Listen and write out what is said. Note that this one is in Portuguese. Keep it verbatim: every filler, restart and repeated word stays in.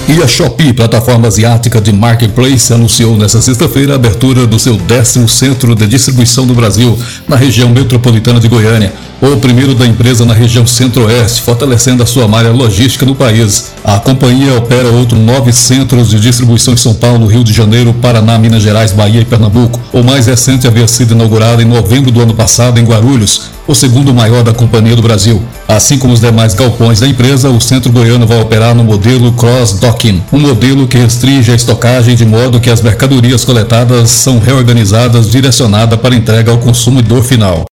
E a Shopee, plataforma asiática de marketplace, anunciou nesta sexta-feira a abertura do seu décimo centro de distribuição no Brasil, na região metropolitana de Goiânia, o primeiro da empresa na região centro-oeste, fortalecendo a sua malha logística no país. A companhia opera outros nove centros de distribuição em São Paulo, Rio de Janeiro, Paraná, Minas Gerais, Bahia e Pernambuco. O mais recente havia sido inaugurado em novembro do ano passado em Guarulhos, o segundo maior da companhia do Brasil. Assim como os demais galpões da empresa, o centro goiano vai operar no modelo Cross-Docking, um modelo que restringe a estocagem de modo que as mercadorias coletadas são reorganizadas direcionadas para entrega ao consumidor final.